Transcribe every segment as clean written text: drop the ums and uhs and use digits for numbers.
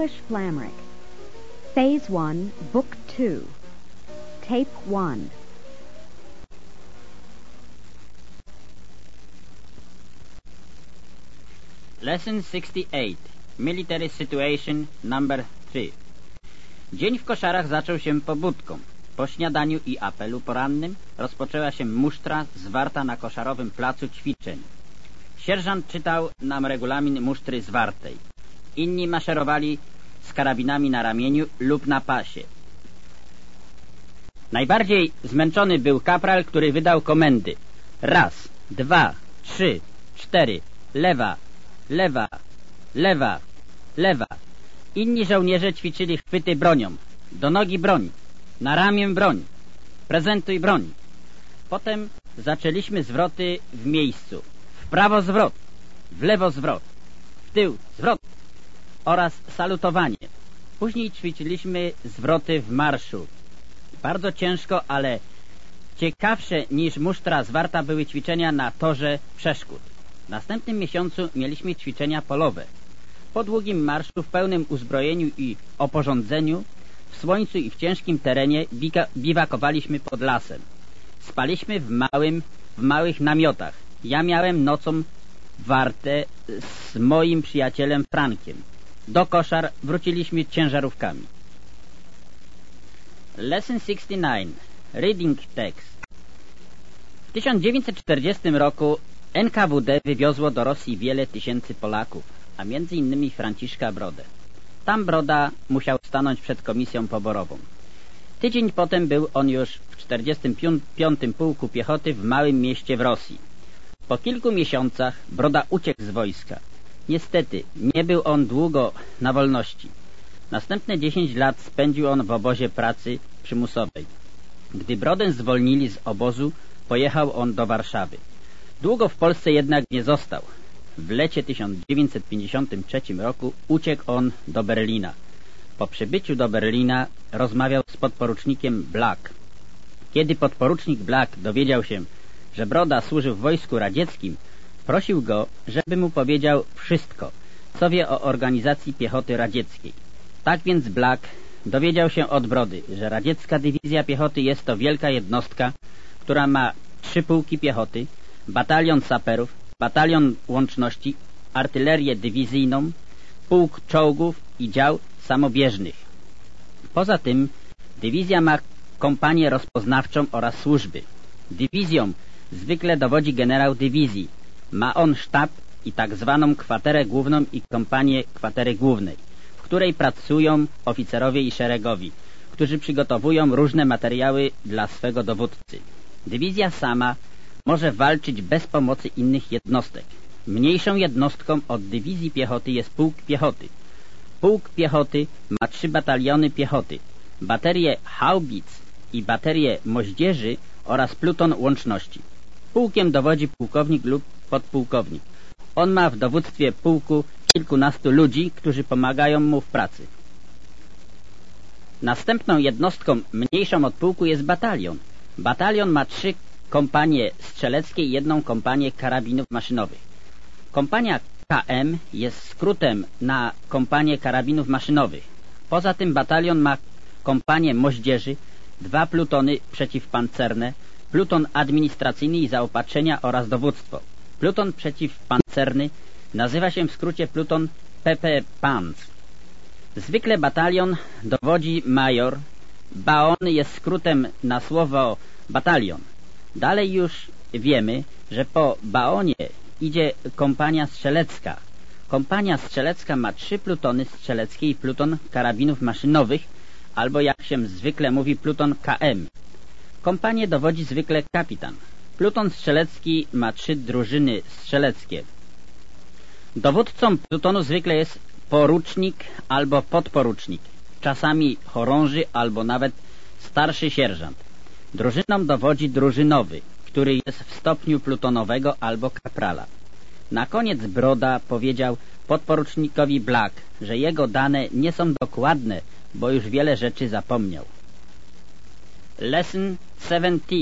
Polish Flamric. Phase 1, Book 2. Tape 1. Lesson 68. Military Situation Number 3. Dzień w koszarach zaczął się pobudką. Po śniadaniu i apelu porannym rozpoczęła się musztra zwarta na koszarowym placu ćwiczeń. Sierżant czytał nam regulamin musztry zwartej. Inni maszerowali z karabinami na ramieniu lub na pasie. Najbardziej zmęczony był kapral, który wydał komendy. 1, 2, 3, 4, lewa, lewa, lewa, lewa. Inni żołnierze ćwiczyli chwyty bronią. Do nogi broń, na ramię broń, prezentuj broń. Potem zaczęliśmy zwroty w miejscu. W prawo zwrot, w lewo zwrot, w tył zwrot oraz salutowanie. Później ćwiczyliśmy zwroty w marszu. Bardzo ciężko, ale ciekawsze niż musztra zwarta były ćwiczenia na torze przeszkód. W następnym miesiącu mieliśmy ćwiczenia polowe. Po długim marszu w pełnym uzbrojeniu i oporządzeniu, w słońcu i w ciężkim terenie biwakowaliśmy pod lasem. Spaliśmy w małych namiotach. Ja miałem nocą wartę z moim przyjacielem Frankiem. Do koszar wróciliśmy ciężarówkami. Lesson 69. Reading text. W 1940 roku NKWD wywiozło do Rosji wiele tysięcy Polaków, a między innymi Franciszka Brodę. Tam Broda musiał stanąć przed komisją poborową. Tydzień potem był on już w 45. Pułku Piechoty w małym mieście w Rosji. Po kilku miesiącach Broda uciekł z wojska. Niestety nie był on długo na wolności. Następne 10 lat spędził on w obozie pracy przymusowej. Gdy Brodę zwolnili z obozu, pojechał on do Warszawy. Długo w Polsce jednak nie został. W lecie 1953 roku uciekł on do Berlina. Po przybyciu do Berlina rozmawiał z podporucznikiem Black. Kiedy podporucznik Black dowiedział się, że Broda służył w wojsku radzieckim, prosił go, żeby mu powiedział wszystko, co wie o organizacji piechoty radzieckiej. Tak więc Black dowiedział się od Brody, że radziecka dywizja piechoty jest to wielka jednostka, która ma 3 pułki piechoty, batalion saperów, batalion łączności, artylerię dywizyjną, pułk czołgów i dział samobieżnych. Poza tym dywizja ma kompanię rozpoznawczą oraz służby. Dywizją zwykle dowodzi generał dywizji. Ma on sztab i tak zwaną kwaterę główną i kompanię kwatery głównej, w której pracują oficerowie i szeregowi, którzy przygotowują różne materiały dla swego dowódcy. Dywizja sama może walczyć bez pomocy innych jednostek. Mniejszą jednostką od dywizji piechoty jest pułk piechoty. Pułk piechoty ma 3 bataliony piechoty, baterię haubic i baterię moździerzy oraz pluton łączności. Pułkiem dowodzi pułkownik lub podpułkownik. On ma w dowództwie pułku kilkunastu ludzi, którzy pomagają mu w pracy. Następną jednostką mniejszą od pułku jest batalion. Batalion ma 3 kompanie strzeleckie i 1 kompanię karabinów maszynowych. Kompania KM jest skrótem na kompanię karabinów maszynowych. Poza tym batalion ma kompanię moździerzy, 2 plutony przeciwpancerne, pluton administracyjny i zaopatrzenia oraz dowództwo. Pluton przeciwpancerny nazywa się w skrócie pluton PP Panz. Zwykle batalion dowodzi major. Baon jest skrótem na słowo batalion. Dalej już wiemy, że po baonie idzie kompania strzelecka. Kompania strzelecka ma 3 plutony strzeleckie i pluton karabinów maszynowych, albo jak się zwykle mówi pluton KM. Kompanię dowodzi zwykle kapitan. Pluton strzelecki ma 3 drużyny strzeleckie. Dowódcą plutonu zwykle jest porucznik albo podporucznik, czasami chorąży albo nawet starszy sierżant. Drużyną dowodzi drużynowy, który jest w stopniu plutonowego albo kaprala. Na koniec Broda powiedział podporucznikowi Black, że jego dane nie są dokładne, bo już wiele rzeczy zapomniał. Lesson 70.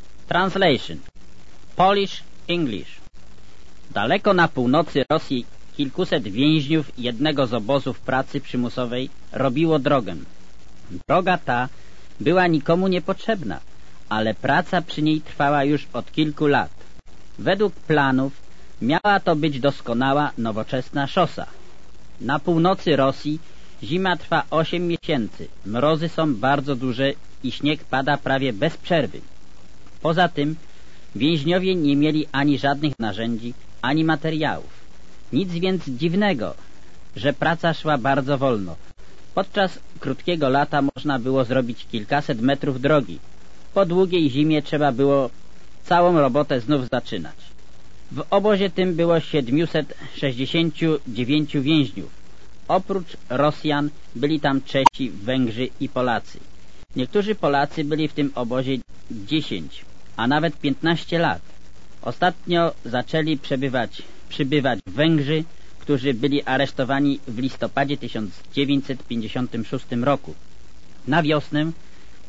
Translation. Polish English. Daleko na północy Rosji kilkuset więźniów jednego z obozów pracy przymusowej robiło drogę. Droga ta była nikomu niepotrzebna, ale praca przy niej trwała już od kilku lat. Według planów miała to być doskonała, nowoczesna szosa. Na północy Rosji zima trwa 8 miesięcy, mrozy są bardzo duże i śnieg pada prawie bez przerwy. Poza tym więźniowie nie mieli ani żadnych narzędzi, ani materiałów. Nic więc dziwnego, że praca szła bardzo wolno. Podczas krótkiego lata można było zrobić kilkaset metrów drogi. Po długiej zimie trzeba było całą robotę znów zaczynać. W obozie tym było 769 więźniów. Oprócz Rosjan byli tam Czesi, Węgrzy i Polacy. Niektórzy Polacy byli w tym obozie 10, a nawet 15 lat. Ostatnio zaczęli przybywać Węgrzy, którzy byli aresztowani w listopadzie 1956 roku. Na wiosnę w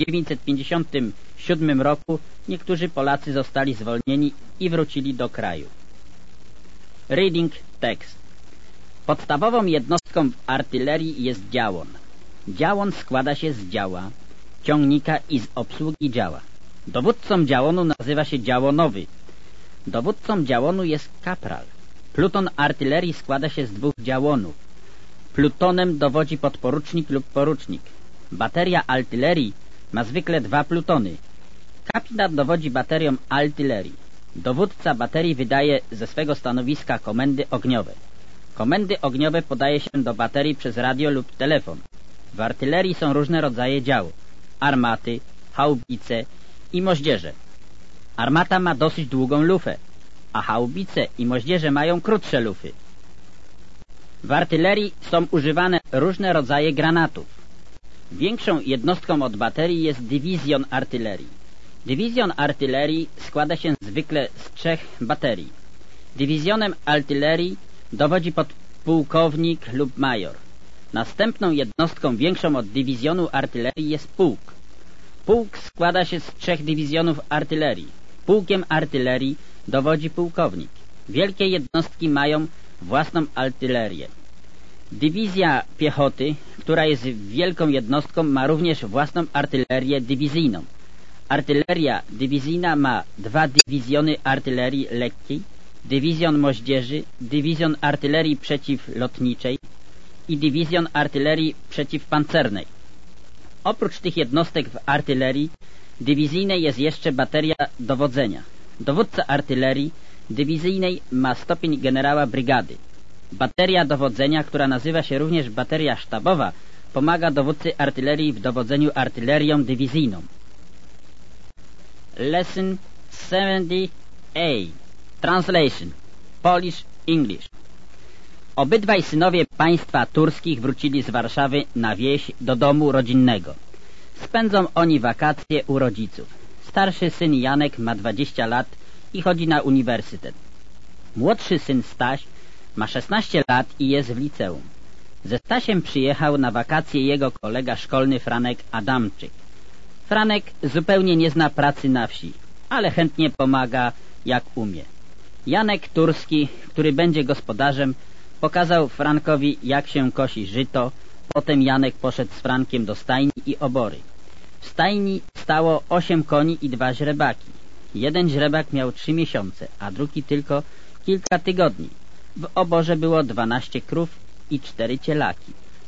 1957 roku niektórzy Polacy zostali zwolnieni i wrócili do kraju. Reading text. Podstawową jednostką w artylerii jest działon. Działon składa się z działa, ciągnika i z obsługi działa. Dowódcą działonu nazywa się działonowy. Dowódcą działonu jest kapral. Pluton artylerii składa się z 2 działonów. Plutonem dowodzi podporucznik lub porucznik. Bateria artylerii ma zwykle 2 plutony. Kapitan dowodzi baterią artylerii. Dowódca baterii wydaje ze swego stanowiska komendy ogniowe. Komendy ogniowe podaje się do baterii przez radio lub telefon. W artylerii są różne rodzaje dział: armaty, haubice i moździerze. Armata ma dosyć długą lufę, a haubice i moździerze mają krótsze lufy. W artylerii są używane różne rodzaje granatów. Większą jednostką od baterii jest dywizjon artylerii. Dywizjon artylerii składa się zwykle z 3 baterii. Dywizjonem artylerii dowodzi podpułkownik lub major. Następną jednostką większą od dywizjonu artylerii jest pułk. Pułk składa się z 3 dywizjonów artylerii. Pułkiem artylerii dowodzi pułkownik. Wielkie jednostki mają własną artylerię. Dywizja piechoty, która jest wielką jednostką, ma również własną artylerię dywizyjną. Artyleria dywizyjna ma 2 dywizjony artylerii lekkiej, dywizjon moździerzy, dywizjon artylerii przeciwlotniczej i dywizjon artylerii przeciwpancernej. Oprócz tych jednostek w artylerii dywizyjnej jest jeszcze bateria dowodzenia. Dowódca artylerii dywizyjnej ma stopień generała brygady. Bateria dowodzenia, która nazywa się również bateria sztabowa, pomaga dowódcy artylerii w dowodzeniu artylerią dywizyjną. Lesson 70A. Translation. Polish English. Obydwaj synowie państwa turskich wrócili z Warszawy na wieś do domu rodzinnego. Spędzą oni wakacje u rodziców. Starszy syn Janek ma 20 lat i chodzi na uniwersytet. Młodszy syn Staś ma 16 lat i jest w liceum. Ze Stasiem przyjechał na wakacje jego kolega szkolny Franek Adamczyk. Franek zupełnie nie zna pracy na wsi, ale chętnie pomaga jak umie. Janek Turski, który będzie gospodarzem, pokazał Frankowi, jak się kosi żyto. Potem Janek poszedł z Frankiem do stajni i obory. W stajni stało 8 koni i 2 źrebaki. Jeden źrebak miał 3 miesiące, a drugi tylko kilka tygodni. W oborze było 12 krów i 4 cielaki.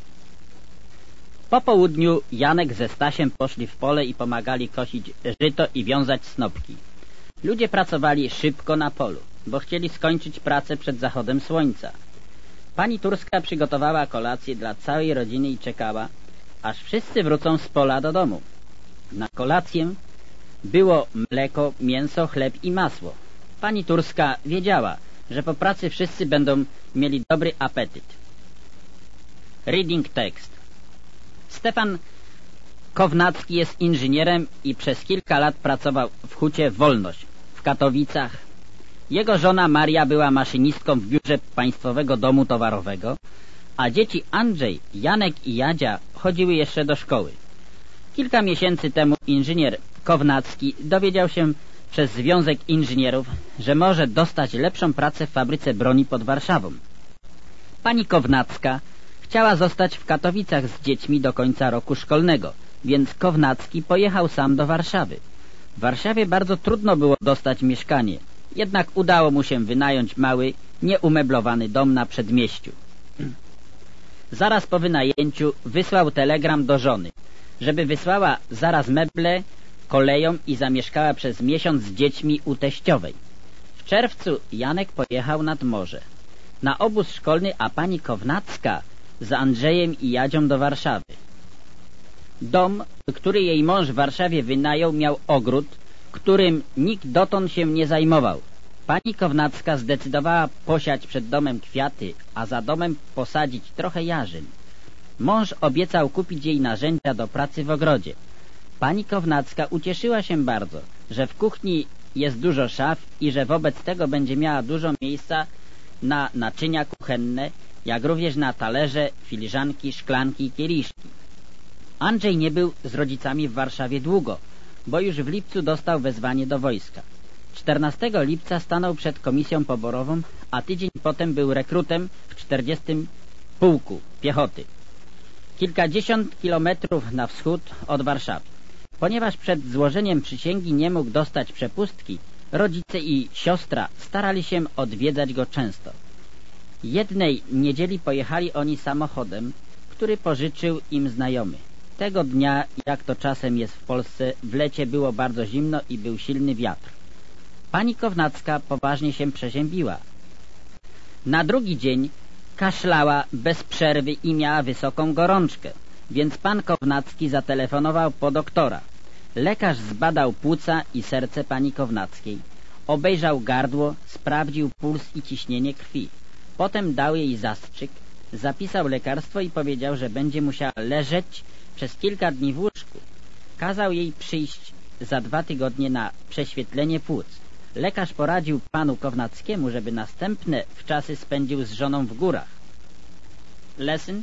Po południu Janek ze Stasiem poszli w pole i pomagali kosić żyto i wiązać snopki. Ludzie pracowali szybko na polu, bo chcieli skończyć pracę przed zachodem słońca. Pani Turska przygotowała kolację dla całej rodziny i czekała, aż wszyscy wrócą z pola do domu. Na kolację było mleko, mięso, chleb i masło. Pani Turska wiedziała, że po pracy wszyscy będą mieli dobry apetyt. Reading text. Stefan Kownacki jest inżynierem i przez kilka lat pracował w hucie Wolność w Katowicach. Jego żona Maria była maszynistką w biurze Państwowego Domu Towarowego, a dzieci Andrzej, Janek i Jadzia chodziły jeszcze do szkoły. Kilka miesięcy temu inżynier Kownacki dowiedział się przez Związek Inżynierów, że może dostać lepszą pracę w fabryce broni pod Warszawą. Pani Kownacka chciała zostać w Katowicach z dziećmi do końca roku szkolnego, więc Kownacki pojechał sam do Warszawy. W Warszawie bardzo trudno było dostać mieszkanie, jednak udało mu się wynająć mały, nieumeblowany dom na przedmieściu. Zaraz po wynajęciu wysłał telegram do żony, żeby wysłała zaraz meble koleją i zamieszkała przez miesiąc z dziećmi u teściowej. W czerwcu Janek pojechał nad morze na obóz szkolny, a pani Kownacka z Andrzejem i Jadzią do Warszawy. Dom, który jej mąż w Warszawie wynajął, miał ogród, którym nikt dotąd się nie zajmował. Pani Kownacka zdecydowała posiać przed domem kwiaty, a za domem posadzić trochę jarzyn. Mąż obiecał kupić jej narzędzia do pracy w ogrodzie. Pani Kownacka ucieszyła się bardzo, że w kuchni jest dużo szaf i że wobec tego będzie miała dużo miejsca na naczynia kuchenne, jak również na talerze, filiżanki, szklanki i kieliszki. Andrzej nie był z rodzicami w Warszawie długo, bo już w lipcu dostał wezwanie do wojska. 14 lipca stanął przed komisją poborową, a tydzień potem był rekrutem w 40. Pułku Piechoty, kilkadziesiąt kilometrów na wschód od Warszawy. Ponieważ przed złożeniem przysięgi nie mógł dostać przepustki, rodzice i siostra starali się odwiedzać go często. Jednej niedzieli pojechali oni samochodem, który pożyczył im znajomy. Tego dnia, jak to czasem jest w Polsce, w lecie było bardzo zimno i był silny wiatr. Pani Kownacka poważnie się przeziębiła. Na drugi dzień kaszlała bez przerwy i miała wysoką gorączkę, więc pan Kownacki zatelefonował po doktora. Lekarz zbadał płuca i serce pani Kownackiej, obejrzał gardło, sprawdził puls i ciśnienie krwi. Potem dał jej zastrzyk, zapisał lekarstwo i powiedział, że będzie musiała leżeć przez kilka dni w łóżku. Kazał jej przyjść za 2 tygodnie na prześwietlenie płuc. Lekarz poradził panu Kownackiemu, żeby następne wczasy spędził z żoną w górach. Lesson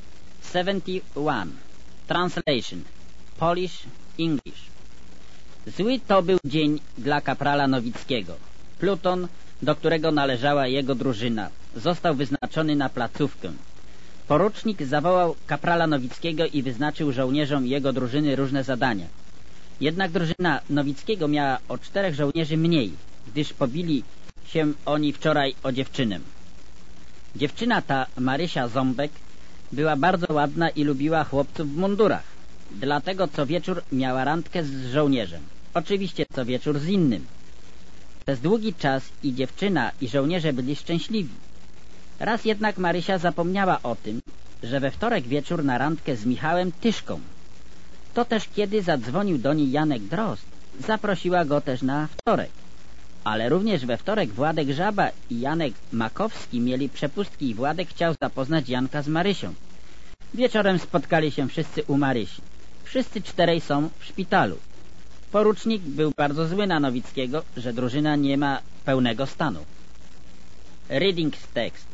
71. Translation. Polish, English. Zły to był dzień dla kaprala Nowickiego. Pluton, do którego należała jego drużyna, został wyznaczony na placówkę. Porucznik zawołał kaprala Nowickiego i wyznaczył żołnierzom jego drużyny różne zadania. Jednak drużyna Nowickiego miała o 4 żołnierzy mniej, gdyż pobili się oni wczoraj o dziewczynę. Dziewczyna ta, Marysia Ząbek, była bardzo ładna i lubiła chłopców w mundurach. Dlatego co wieczór miała randkę z żołnierzem. Oczywiście co wieczór z innym. Przez długi czas i dziewczyna, i żołnierze byli szczęśliwi. Raz jednak Marysia zapomniała o tym, że we wtorek wieczór na randkę z Michałem Tyszką. To też kiedy zadzwonił do niej Janek Drozd, zaprosiła go też na wtorek. Ale również we wtorek Władek Żaba i Janek Makowski mieli przepustki i Władek chciał zapoznać Janka z Marysią. Wieczorem spotkali się wszyscy u Marysi. Wszyscy 4 są w szpitalu. Porucznik był bardzo zły na Nowickiego, że drużyna nie ma pełnego stanu. Reading text.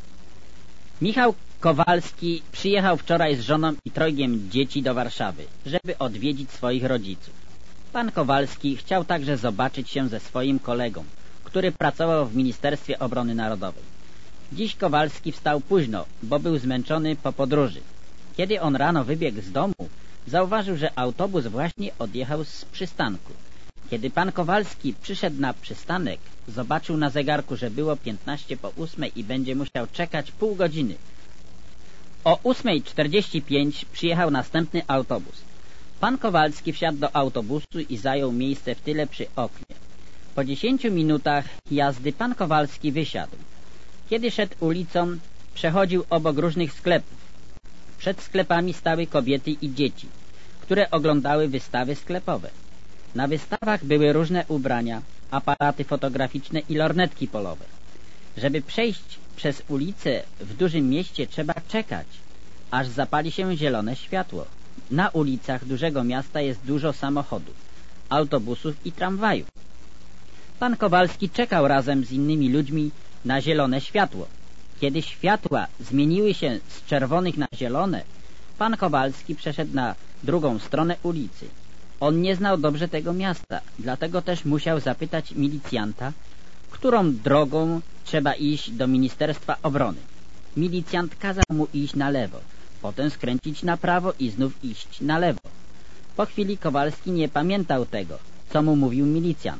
Michał Kowalski przyjechał wczoraj z żoną i 3 dzieci do Warszawy, żeby odwiedzić swoich rodziców. Pan Kowalski chciał także zobaczyć się ze swoim kolegą, który pracował w Ministerstwie Obrony Narodowej. Dziś Kowalski wstał późno, bo był zmęczony po podróży. Kiedy on rano wybiegł z domu, zauważył, że autobus właśnie odjechał z przystanku. Kiedy pan Kowalski przyszedł na przystanek, zobaczył na zegarku, że było 8:15 i będzie musiał czekać pół godziny. O 8:45 przyjechał następny autobus. Pan Kowalski wsiadł do autobusu i zajął miejsce w tyle przy oknie. Po 10 minutach jazdy pan Kowalski wysiadł. Kiedy szedł ulicą, przechodził obok różnych sklepów. Przed sklepami stały kobiety i dzieci, które oglądały wystawy sklepowe. Na wystawach były różne ubrania, aparaty fotograficzne i lornetki polowe. Żeby przejść przez ulicę w dużym mieście trzeba czekać, aż zapali się zielone światło. Na ulicach dużego miasta jest dużo samochodów, autobusów i tramwajów. Pan Kowalski czekał razem z innymi ludźmi na zielone światło. Kiedy światła zmieniły się z czerwonych na zielone, pan Kowalski przeszedł na drugą stronę ulicy. On nie znał dobrze tego miasta, dlatego też musiał zapytać milicjanta, którą drogą trzeba iść do Ministerstwa Obrony. Milicjant kazał mu iść na lewo, potem skręcić na prawo i znów iść na lewo. Po chwili Kowalski nie pamiętał tego, co mu mówił milicjant.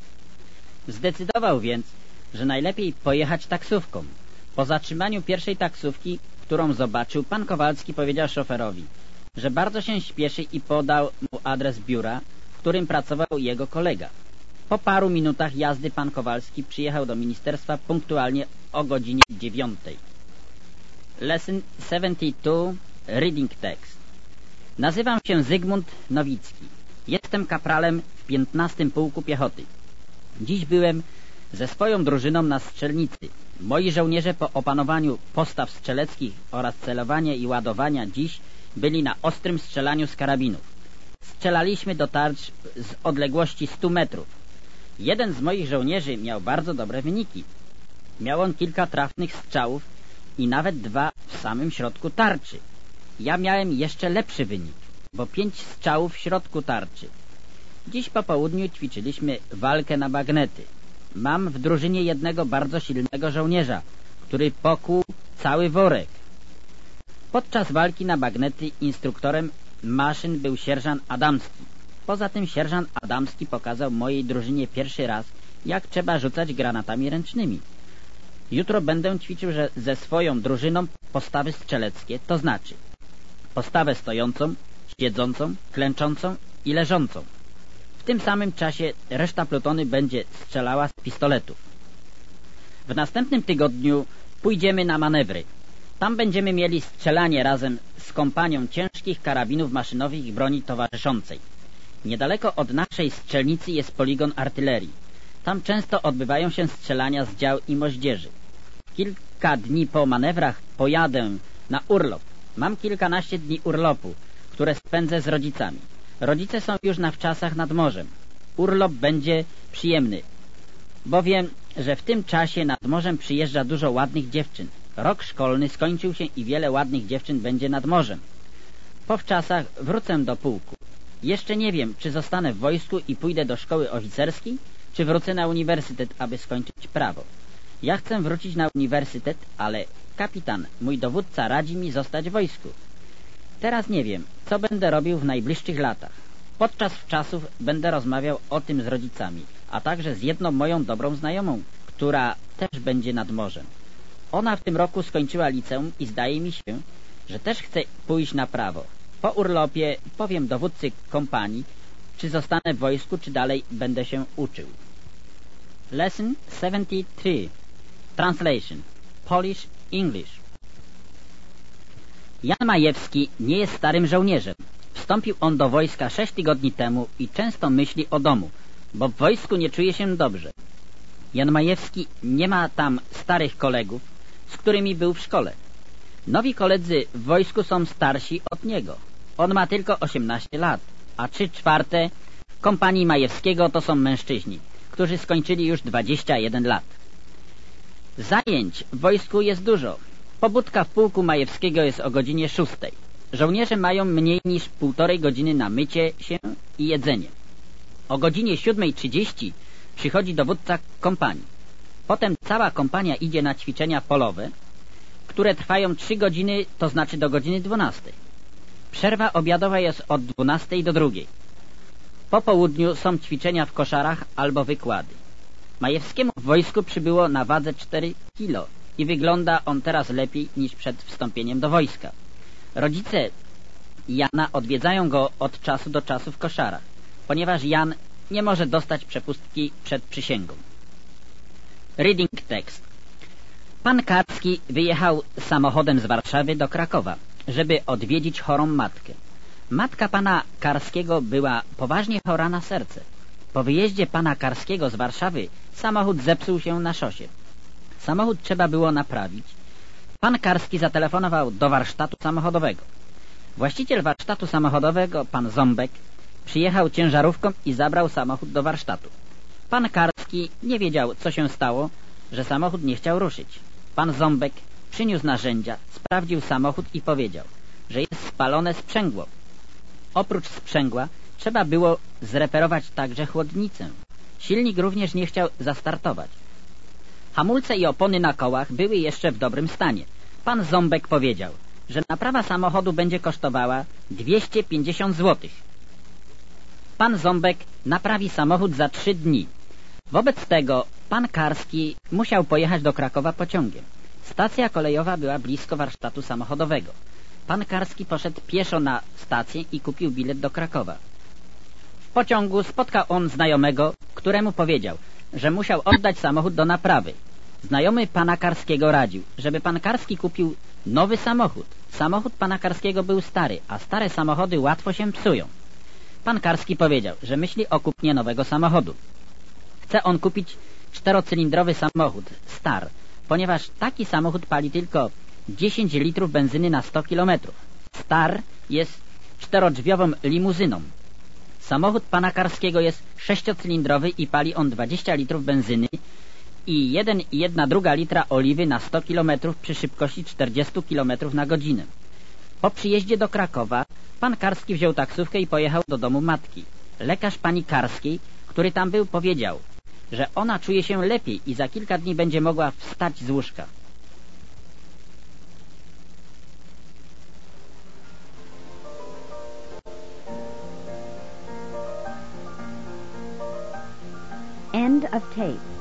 Zdecydował więc, że najlepiej pojechać taksówką. Po zatrzymaniu pierwszej taksówki, którą zobaczył, pan Kowalski powiedział szoferowi, że bardzo się śpieszy i podał mu adres biura, w którym pracował jego kolega. Po paru minutach jazdy pan Kowalski przyjechał do ministerstwa punktualnie o godzinie 9. Lesson 72. Reading text. Nazywam się Zygmunt Nowicki. Jestem kapralem w 15. Pułku Piechoty. Dziś byłem ze swoją drużyną na strzelnicy. Moi żołnierze po opanowaniu postaw strzeleckich oraz celowania i ładowania dziś byli na ostrym strzelaniu z karabinów. Strzelaliśmy do tarcz z odległości 100 metrów. Jeden z moich żołnierzy miał bardzo dobre wyniki. Miał on kilka trafnych strzałów i nawet 2 w samym środku tarczy. Ja miałem jeszcze lepszy wynik, bo 5 strzałów w środku tarczy. Dziś po południu ćwiczyliśmy walkę na bagnety. Mam w drużynie jednego bardzo silnego żołnierza, który pokłuł cały worek. Podczas walki na bagnety instruktorem maszyn był sierżant Adamski. Poza tym sierżant Adamski pokazał mojej drużynie pierwszy raz, jak trzeba rzucać granatami ręcznymi. Jutro będę ćwiczył ze swoją drużyną postawy strzeleckie, to znaczy postawę stojącą, siedzącą, klęczącą i leżącą. W tym samym czasie reszta plutony będzie strzelała z pistoletów. W następnym tygodniu pójdziemy na manewry. Tam będziemy mieli strzelanie razem z kompanią ciężkich karabinów maszynowych i broni towarzyszącej. Niedaleko od naszej strzelnicy jest poligon artylerii. Tam często odbywają się strzelania z dział i moździerzy. Kilka dni po manewrach pojadę na urlop. Mam kilkanaście dni urlopu, które spędzę z rodzicami. Rodzice są już na wczasach nad morzem. Urlop będzie przyjemny, bo wiem, że w tym czasie nad morzem przyjeżdża dużo ładnych dziewczyn. Rok szkolny skończył się i wiele ładnych dziewczyn będzie nad morzem. Po wczasach wrócę do pułku. Jeszcze nie wiem, czy zostanę w wojsku i pójdę do szkoły oficerskiej, czy wrócę na uniwersytet, aby skończyć prawo. Ja chcę wrócić na uniwersytet, ale kapitan, mój dowódca, radzi mi zostać w wojsku. Teraz nie wiem, co będę robił w najbliższych latach. Podczas wczasów będę rozmawiał o tym z rodzicami, a także z jedną moją dobrą znajomą, która też będzie nad morzem. Ona w tym roku skończyła liceum i zdaje mi się, że też chce pójść na prawo. Po urlopie powiem dowódcy kompanii, czy zostanę w wojsku, czy dalej będę się uczył. Lesson 73. Translation. Polish English. Jan Majewski nie jest starym żołnierzem. Wstąpił on do wojska 6 tygodni temu i często myśli o domu, bo w wojsku nie czuje się dobrze. Jan Majewski nie ma tam starych kolegów, z którymi był w szkole. Nowi koledzy w wojsku są starsi od niego. On ma tylko 18 lat, a 3/4 kompanii Majewskiego to są mężczyźni, którzy skończyli już 21 lat. Zajęć w wojsku jest dużo. Pobudka w pułku Majewskiego jest o godzinie 6. Żołnierze mają mniej niż 1,5 godziny na mycie się i jedzenie. O godzinie 7:30 przychodzi dowódca kompanii. Potem cała kompania idzie na ćwiczenia polowe, które trwają 3 godziny, to znaczy do godziny 12. Przerwa obiadowa jest od 12 do 2. Po południu są ćwiczenia w koszarach albo wykłady. Majewskiemu w wojsku przybyło na wadze 4 kilo i wygląda on teraz lepiej niż przed wstąpieniem do wojska. Rodzice Jana odwiedzają go od czasu do czasu w koszarach, ponieważ Jan nie może dostać przepustki przed przysięgą. Reading text. Pan Karski wyjechał samochodem z Warszawy do Krakowa, żeby odwiedzić chorą matkę. Matka pana Karskiego była poważnie chora na serce. Po wyjeździe pana Karskiego z Warszawy samochód zepsuł się na szosie. Samochód trzeba było naprawić. Pan Karski zatelefonował do warsztatu samochodowego. Właściciel warsztatu samochodowego, pan Ząbek, przyjechał ciężarówką i zabrał samochód do warsztatu. Pan Karski nie wiedział, co się stało, że samochód nie chciał ruszyć. Pan Ząbek przyniósł narzędzia, sprawdził samochód i powiedział, że jest spalone sprzęgło. Oprócz sprzęgła trzeba było zreperować także chłodnicę. Silnik również nie chciał zastartować. Hamulce i opony na kołach były jeszcze w dobrym stanie. Pan Ząbek powiedział, że naprawa samochodu będzie kosztowała 250 zł. Pan Ząbek naprawi samochód za 3 dni. Wobec tego pan Karski musiał pojechać do Krakowa pociągiem. Stacja kolejowa była blisko warsztatu samochodowego. Pan Karski poszedł pieszo na stację i kupił bilet do Krakowa. W pociągu spotkał on znajomego, któremu powiedział, że musiał oddać samochód do naprawy. Znajomy pana Karskiego radził, żeby pan Karski kupił nowy samochód. Samochód pana Karskiego był stary, a stare samochody łatwo się psują. Pan Karski powiedział, że myśli o kupnie nowego samochodu. Chce on kupić 4-cylindrowy samochód, Star, ponieważ taki samochód pali tylko 10 litrów benzyny na 100 km. Star jest 4-drzwiową limuzyną. Samochód pana Karskiego jest 6-cylindrowy i pali on 20 litrów benzyny i 1,1 litra oliwy na 100 km przy szybkości 40 km na godzinę. Po przyjeździe do Krakowa pan Karski wziął taksówkę i pojechał do domu matki. Lekarz pani Karskiej, który tam był, powiedział, że ona czuje się lepiej i za kilka dni będzie mogła wstać z łóżka. End of tape.